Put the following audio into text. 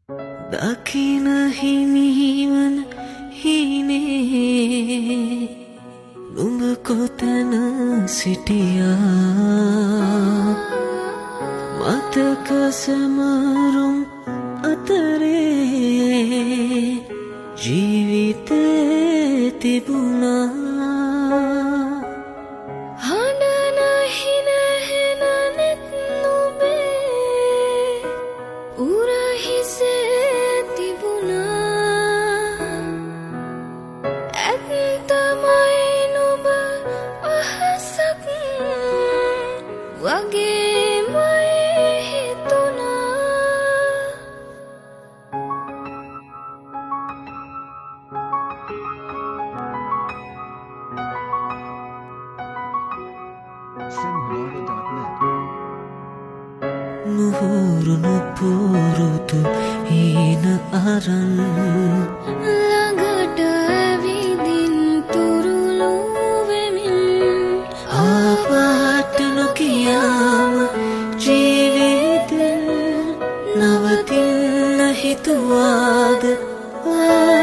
දකින හිමිවන හිනේ නුඹ කොතන සිටියා මතක සමරුම් අතරේ ජීවිතේ තිබුණා හඬන හිනහෙන නෙත් නුඹේ උරහිසේ තිබුණා ඇත්තමයි නුඹ අහසක් වගේමයි හිතුණා Simhara.net නුහුරු නුපුරුතු හීන අරන් ළඟට ඇවිදින් තුරුළු වෙමින් ආපත් නොකියාම ජීවිතෙන් නවතින්න හිතුවාද